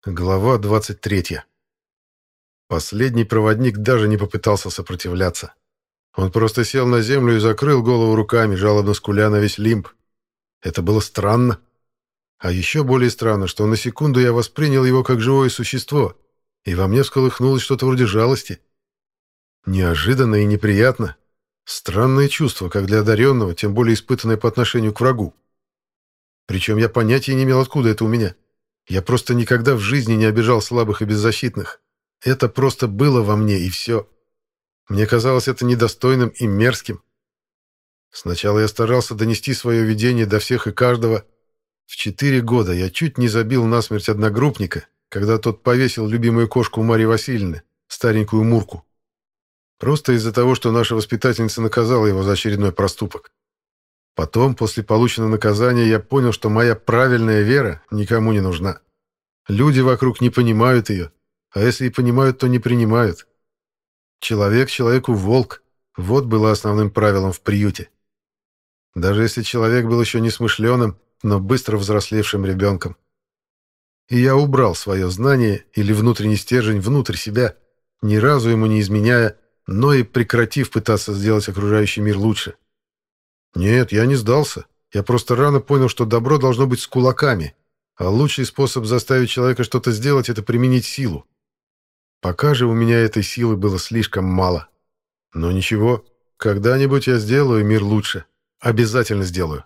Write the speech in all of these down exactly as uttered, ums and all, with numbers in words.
Глава двадцать третья. Последний проводник даже не попытался сопротивляться. Он просто сел на землю и закрыл голову руками, жалобно скуля на весь лимб. Это было странно. А еще более странно, что на секунду я воспринял его как живое существо, и во мне всколыхнулось что-то вроде жалости. Неожиданно и неприятно. Странное чувство, как для одаренного, тем более испытанное по отношению к врагу. Причем я понятия не имел, откуда это у меня. Я просто никогда в жизни не обижал слабых и беззащитных. Это просто было во мне, и все. Мне казалось это недостойным и мерзким. Сначала я старался донести свое видение до всех и каждого. В четыре года я чуть не забил насмерть одногруппника, когда тот повесил любимую кошку Марьи Васильевны, старенькую Мурку. Просто из-за того, что наша воспитательница наказала его за очередной проступок. Потом, после полученного наказания, я понял, что моя правильная вера никому не нужна. Люди вокруг не понимают ее, а если и понимают, то не принимают. Человек человеку волк. Вот было основным правилом в приюте. Даже если человек был еще несмышленым, но быстро взрослевшим ребенком. И я убрал свое знание или внутренний стержень внутрь себя, ни разу ему не изменяя, но и прекратив пытаться сделать окружающий мир лучше. Нет, я не сдался. Я просто рано понял, что добро должно быть с кулаками, а лучший способ заставить человека что-то сделать — это применить силу. Пока же у меня этой силы было слишком мало. Но ничего, когда-нибудь я сделаю мир лучше. Обязательно сделаю.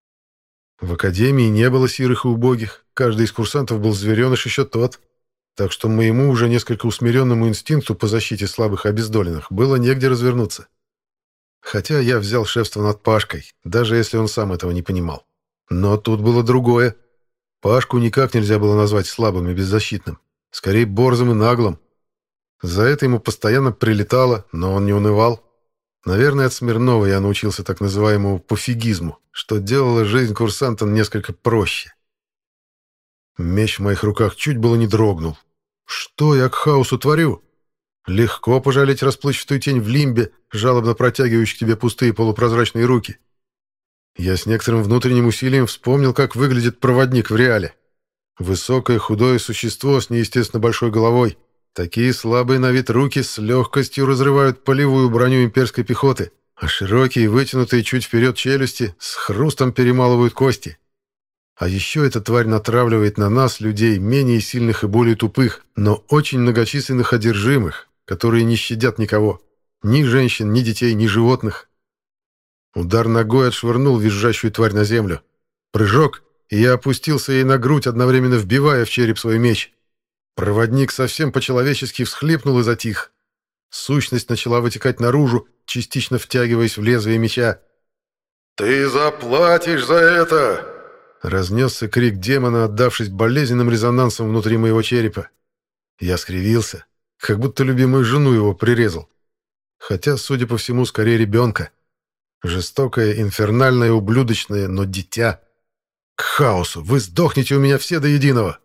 В академии не было сирых и убогих, каждый из курсантов был звереныш еще тот, так что моему уже несколько усмиренному инстинкту по защите слабых и обездоленных было негде развернуться. Хотя я взял шефство над Пашкой, даже если он сам этого не понимал. Но тут было другое. Пашку никак нельзя было назвать слабым и беззащитным. Скорее, борзым и наглым. За это ему постоянно прилетало, но он не унывал. Наверное, от Смирнова я научился так называемому пофигизму, что делало жизнь курсанта несколько проще. Меч в моих руках чуть было не дрогнул. Что я к хаосу творю? Легко пожалеть расплывчатую тень в лимбе, жалобно протягивающих тебе пустые полупрозрачные руки. Я с некоторым внутренним усилием вспомнил, как выглядит проводник в реале. Высокое худое существо с неестественно большой головой. Такие слабые на вид руки с легкостью разрывают полевую броню имперской пехоты, а широкие, вытянутые чуть вперед челюсти с хрустом перемалывают кости. А еще эта тварь натравливает на нас, людей, менее сильных и более тупых, но очень многочисленных одержимых, которые не щадят никого. Ни женщин, ни детей, ни животных. Удар ногой отшвырнул визжащую тварь на землю. Прыжок, и я опустился ей на грудь, одновременно вбивая в череп свой меч. Проводник совсем по-человечески всхлипнул и затих. Сущность начала вытекать наружу, частично втягиваясь в лезвие меча. «Ты заплатишь за это!» Разнесся крик демона, отдавшись болезненным резонансом внутри моего черепа. Я скривился, как будто любимую жену его прирезал. Хотя, судя по всему, скорее ребенка. Жестокое, инфернальное, ублюдочное, но дитя. К хаосу! Вы сдохнете у меня все до единого!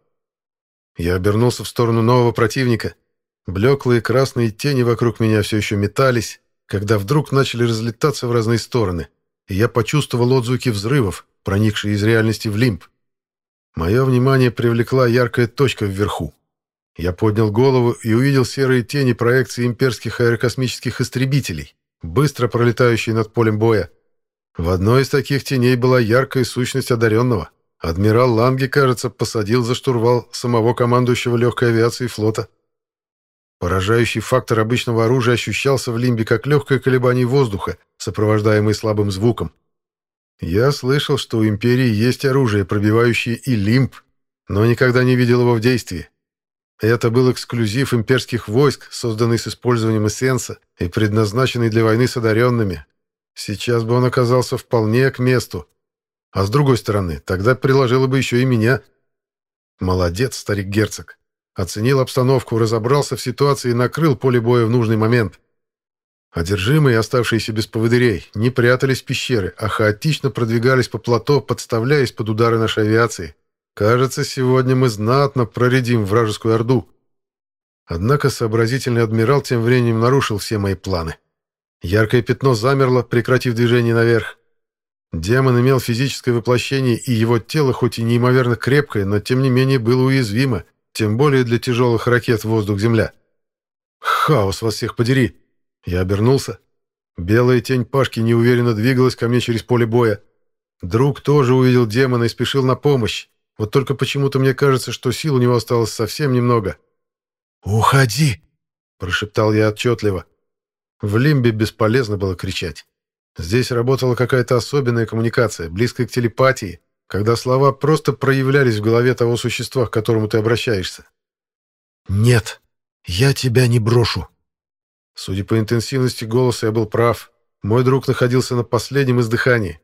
Я обернулся в сторону нового противника. Блеклые красные тени вокруг меня все еще метались, когда вдруг начали разлетаться в разные стороны, и я почувствовал отзвуки взрывов, проникшие из реальности в лимб. Мое внимание привлекла яркая точка вверху. Я поднял голову и увидел серые тени проекции имперских аэрокосмических истребителей, быстро пролетающие над полем боя. В одной из таких теней была яркая сущность одаренного. Адмирал Ланге, кажется, посадил за штурвал самого командующего легкой авиации флота. Поражающий фактор обычного оружия ощущался в лимбе как легкое колебание воздуха, сопровождаемое слабым звуком. Я слышал, что у Империи есть оружие, пробивающее и лимб, но никогда не видел его в действии. Это был эксклюзив имперских войск, созданный с использованием эссенса и предназначенный для войны с одаренными. Сейчас бы он оказался вполне к месту. А с другой стороны, тогда приложило бы еще и меня. Молодец, старик-герцог. Оценил обстановку, разобрался в ситуации и накрыл поле боя в нужный момент. Одержимые, оставшиеся без поводырей, не прятались в пещеры, а хаотично продвигались по плато, подставляясь под удары нашей авиации. Кажется, сегодня мы знатно проредим вражескую орду. Однако сообразительный адмирал тем временем нарушил все мои планы. Яркое пятно замерло, прекратив движение наверх. Демон имел физическое воплощение, и его тело, хоть и неимоверно крепкое, но тем не менее было уязвимо, тем более для тяжелых ракет воздух-земля. Хаос, вас всех подери! Я обернулся. Белая тень Пашки неуверенно двигалась ко мне через поле боя. Друг тоже увидел демона и спешил на помощь. Вот только почему-то мне кажется, что сил у него осталось совсем немного. «Уходи!» – прошептал я отчетливо. В лимбе бесполезно было кричать. Здесь работала какая-то особенная коммуникация, близкая к телепатии, когда слова просто проявлялись в голове того существа, к которому ты обращаешься. «Нет, я тебя не брошу». Судя по интенсивности голоса, я был прав. Мой друг находился на последнем издыхании.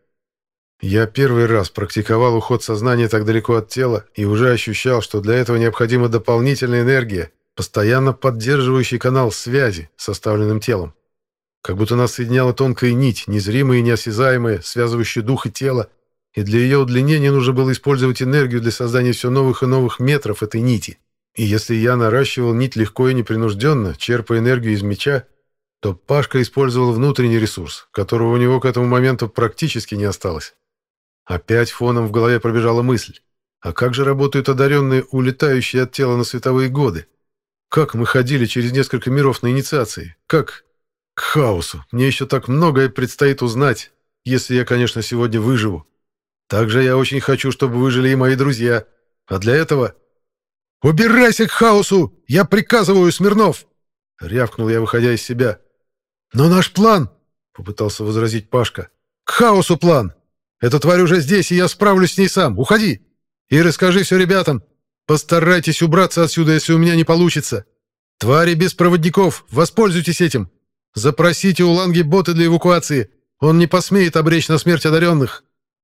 Я первый раз практиковал уход сознания так далеко от тела и уже ощущал, что для этого необходима дополнительная энергия, постоянно поддерживающий канал связи с оставленным телом. Как будто нас соединяла тонкая нить, незримая и неосязаемая, связывающая дух и тело, и для ее удлинения нужно было использовать энергию для создания все новых и новых метров этой нити. И если я наращивал нить легко и непринужденно, черпая энергию из меча, то Пашка использовал внутренний ресурс, которого у него к этому моменту практически не осталось. Опять фоном в голове пробежала мысль. А как же работают одаренные, улетающие от тела на световые годы? Как мы ходили через несколько миров на инициации? Как? К хаосу. Мне еще так многое предстоит узнать, если я, конечно, сегодня выживу. Также я очень хочу, чтобы выжили и мои друзья. А для этого... «Убирайся к хаосу! Я приказываю, Смирнов!» — рявкнул я, выходя из себя. «Но наш план...» — попытался возразить Пашка. «К хаосу план! Эта тварь уже здесь, и я справлюсь с ней сам. Уходи! И расскажи все ребятам. Постарайтесь убраться отсюда, если у меня не получится. Твари без проводников, воспользуйтесь этим. Запросите у Ланги боты для эвакуации. Он не посмеет обречь на смерть одаренных».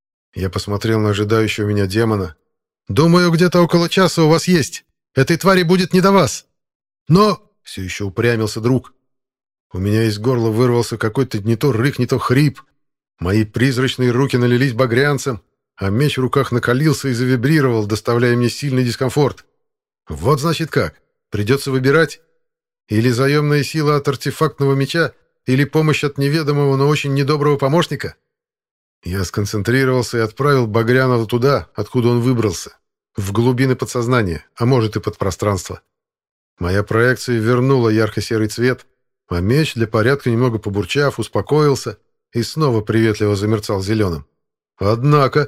Я посмотрел на ожидающего меня демона. «Думаю, где-то около часа у вас есть. Этой твари будет не до вас. Но...» — все еще упрямился друг. У меня из горла вырвался какой-то не то рык, не то хрип. Мои призрачные руки налились багрянцем, а меч в руках накалился и завибрировал, доставляя мне сильный дискомфорт. Вот значит как. Придется выбирать. Или заемная сила от артефактного меча, или помощь от неведомого, но очень недоброго помощника. Я сконцентрировался и отправил Багрянова туда, откуда он выбрался, в глубины подсознания, а может и подпространства. Моя проекция вернула ярко-серый цвет, а меч, для порядка немного побурчав, успокоился и снова приветливо замерцал зеленым. Однако...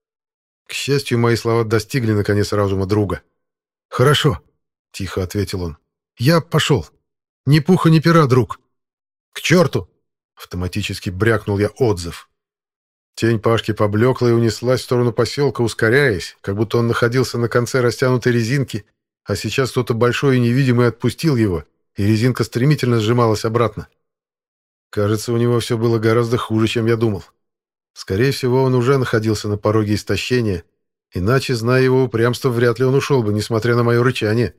К счастью, мои слова достигли, наконец, разума друга. «Хорошо», — тихо ответил он. «Я пошел. Ни пуха, ни пера, друг». «К черту!» — автоматически брякнул я отзыв. Тень Пашки поблекла и унеслась в сторону поселка, ускоряясь, как будто он находился на конце растянутой резинки, а сейчас кто-то большой и невидимый отпустил его, и резинка стремительно сжималась обратно. Кажется, у него все было гораздо хуже, чем я думал. Скорее всего, он уже находился на пороге истощения, иначе, зная его упрямство, вряд ли он ушел бы, несмотря на мое рычание.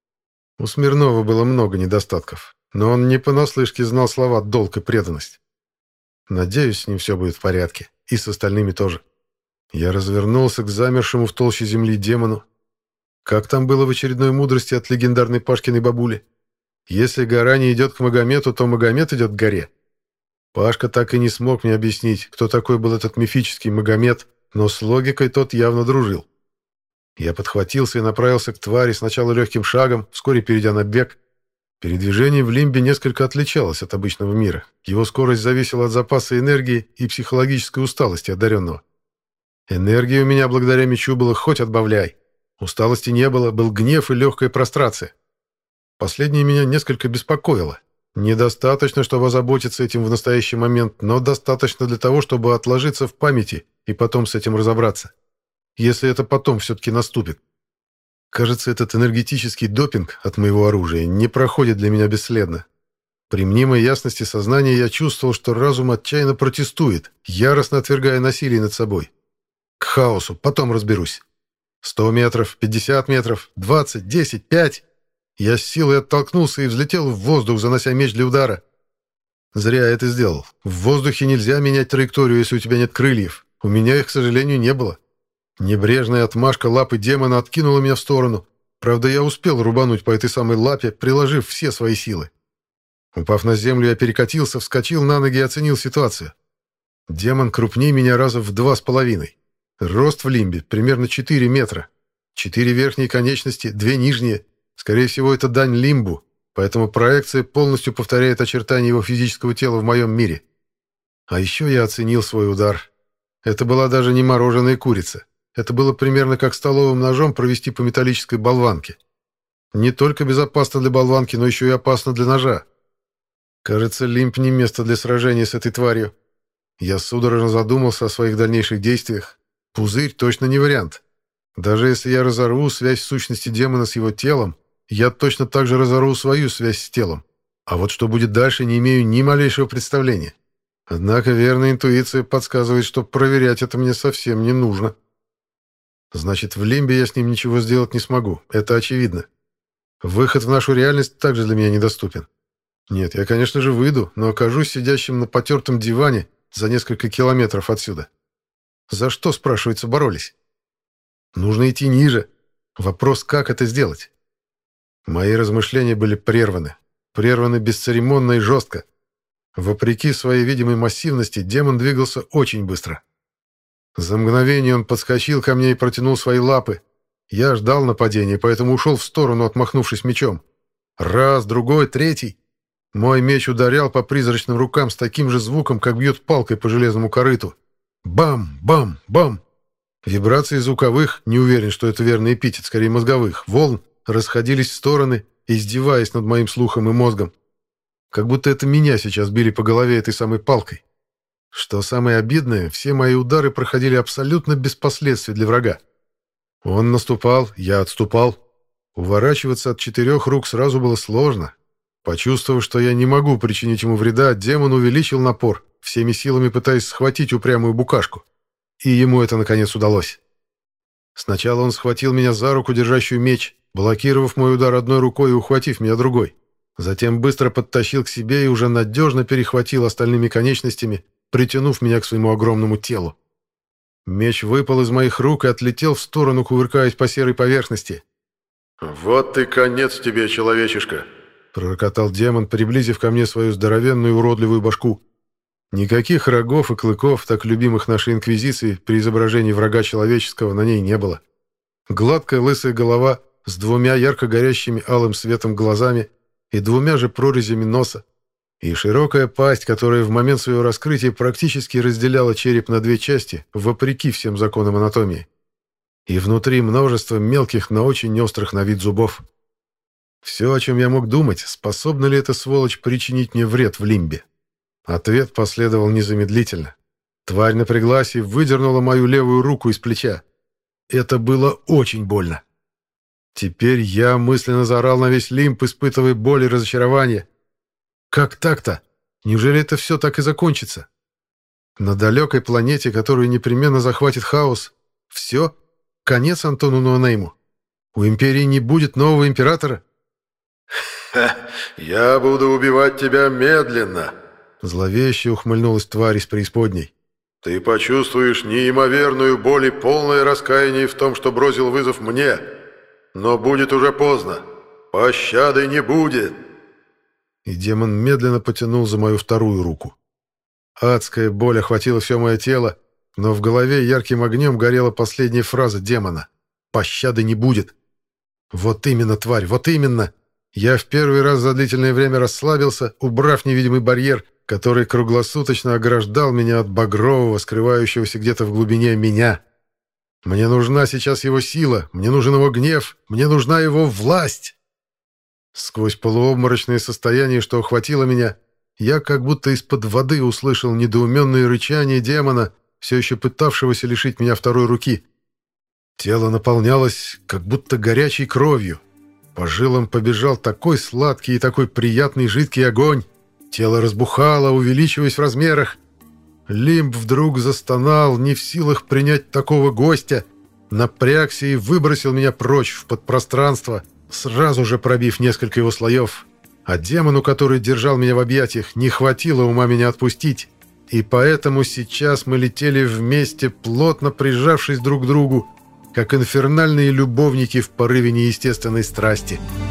У Смирнова было много недостатков, но он не понаслышке знал слова «долг» и «преданность». Надеюсь, с ним все будет в порядке. И с остальными тоже. Я развернулся к замершему в толще земли демону. Как там было в очередной мудрости от легендарной Пашкиной бабули? Если гора не идет к Магомету, то Магомет идет к горе. Пашка так и не смог мне объяснить, кто такой был этот мифический Магомет, но с логикой тот явно дружил. Я подхватился и направился к твари сначала легким шагом, вскоре перейдя на бег. Передвижение в лимбе несколько отличалось от обычного мира. Его скорость зависела от запаса энергии и психологической усталости одаренного. Энергии у меня благодаря мечу было хоть отбавляй. Усталости не было, был гнев и легкая прострация. Последнее меня несколько беспокоило. Недостаточно, чтобы озаботиться этим в настоящий момент, но достаточно для того, чтобы отложиться в памяти и потом с этим разобраться. Если это потом все-таки наступит. Кажется, этот энергетический допинг от моего оружия не проходит для меня бесследно. При мнимой ясности сознания я чувствовал, что разум отчаянно протестует, яростно отвергая насилие над собой. К хаосу, потом разберусь. Сто метров, пятьдесят метров, двадцать, десять, пять. Я с силой оттолкнулся и взлетел в воздух, занося меч для удара. Зря я это сделал. В воздухе нельзя менять траекторию, если у тебя нет крыльев. У меня их, к сожалению, не было. Небрежная отмашка лапы демона откинула меня в сторону. Правда, я успел рубануть по этой самой лапе, приложив все свои силы. Упав на землю, я перекатился, вскочил на ноги и оценил ситуацию. Демон крупнее меня раза в два с половиной. Рост в лимбе примерно четыре метра. Четыре верхние конечности, две нижние. Скорее всего, это дань лимбу, поэтому проекция полностью повторяет очертания его физического тела в моем мире. А еще я оценил свой удар. Это была даже не мороженая курица. Это было примерно как столовым ножом провести по металлической болванке. Не только безопасно для болванки, но еще и опасно для ножа. Кажется, лимб не место для сражения с этой тварью. Я судорожно задумался о своих дальнейших действиях. Пузырь точно не вариант. Даже если я разорву связь сущности демона с его телом, я точно так же разорву свою связь с телом. А вот что будет дальше, не имею ни малейшего представления. Однако верная интуиция подсказывает, что проверять это мне совсем не нужно. Значит, в лимбе я с ним ничего сделать не смогу, это очевидно. Выход в нашу реальность также для меня недоступен. Нет, я, конечно же, выйду, но окажусь сидящим на потертом диване за несколько километров отсюда. За что, спрашивается, боролись? Нужно идти ниже. Вопрос, как это сделать? Мои размышления были прерваны. Прерваны бесцеремонно и жестко. Вопреки своей видимой массивности, демон двигался очень быстро. За мгновение он подскочил ко мне и протянул свои лапы. Я ждал нападения, поэтому ушел в сторону, отмахнувшись мечом. Раз, другой, третий. Мой меч ударял по призрачным рукам с таким же звуком, как бьет палкой по железному корыту. Бам, бам, бам. Вибрации звуковых, не уверен, что это верный эпитет, скорее мозговых, волн расходились в стороны, издеваясь над моим слухом и мозгом. Как будто это меня сейчас били по голове этой самой палкой. Что самое обидное, все мои удары проходили абсолютно без последствий для врага. Он наступал, я отступал. Уворачиваться от четырех рук сразу было сложно. Почувствовав, что я не могу причинить ему вреда, демон увеличил напор, всеми силами пытаясь схватить упрямую букашку. И ему это, наконец, удалось. Сначала он схватил меня за руку, держащую меч, блокировав мой удар одной рукой и ухватив меня другой. Затем быстро подтащил к себе и уже надежно перехватил остальными конечностями, притянув меня к своему огромному телу. Меч выпал из моих рук и отлетел в сторону, кувыркаясь по серой поверхности. «Вот и конец тебе, человечишка!» — пророкотал демон, приблизив ко мне свою здоровенную уродливую башку. Никаких рогов и клыков, так любимых нашей инквизиции, при изображении врага человеческого на ней не было. Гладкая лысая голова с двумя ярко горящими алым светом глазами и двумя же прорезями носа, и широкая пасть, которая в момент своего раскрытия практически разделяла череп на две части, вопреки всем законам анатомии. И внутри множество мелких, но очень острых на вид зубов. Все, о чем я мог думать, способна ли эта сволочь причинить мне вред в лимбе. Ответ последовал незамедлительно. Тварь напряглась и выдернула мою левую руку из плеча. Это было очень больно. Теперь я мысленно заорал на весь лимб, испытывая боль и разочарование. Как так-то? Неужели это все так и закончится? На далекой планете, которую непременно захватит хаос, все? Конец Антону Ноунейму? У Империи не будет нового императора? «Ха, я буду убивать тебя медленно!» Зловеще ухмыльнулась тварь из преисподней. «Ты почувствуешь неимоверную боль и полное раскаяние в том, что бросил вызов мне. Но будет уже поздно. Пощады не будет!» И демон медленно потянул за мою вторую руку. Адская боль охватила все мое тело, но в голове ярким огнем горела последняя фраза демона. «Пощады не будет!» Вот именно, тварь, вот именно! Я в первый раз за длительное время расслабился, убрав невидимый барьер, который круглосуточно ограждал меня от багрового, скрывающегося где-то в глубине меня. Мне нужна сейчас его сила, мне нужен его гнев, мне нужна его власть. Сквозь полуобморочное состояние, что охватило меня, я как будто из-под воды услышал недоуменное рычание демона, все еще пытавшегося лишить меня второй руки. Тело наполнялось как будто горячей кровью. По жилам побежал такой сладкий и такой приятный жидкий огонь. Тело разбухало, увеличиваясь в размерах. Лимб вдруг застонал, не в силах принять такого гостя, напрягся и выбросил меня прочь в подпространство, сразу же пробив несколько его слоев. А демону, который держал меня в объятиях, не хватило ума меня отпустить, и поэтому сейчас мы летели вместе, плотно прижавшись друг к другу, как инфернальные любовники в порыве неестественной страсти.